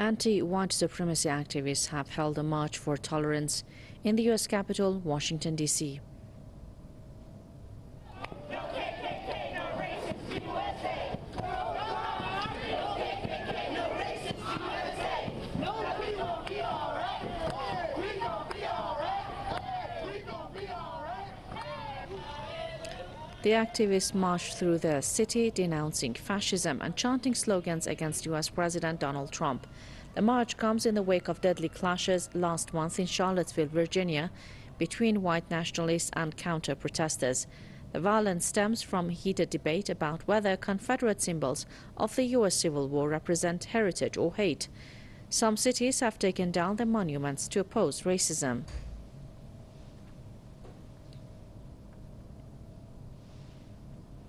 Anti-white supremacy activists have held a march for tolerance in the U.S. capital, Washington, D.C. The activists marched through the city denouncing fascism and chanting slogans against U.S. President Donald Trump. The march comes in the wake of deadly clashes last month in Charlottesville, Virginia, between white nationalists and counter-protesters. The violence stems from heated debate about whether Confederate symbols of the U.S. Civil War represent heritage or hate. Some cities have taken down their monuments to oppose racism.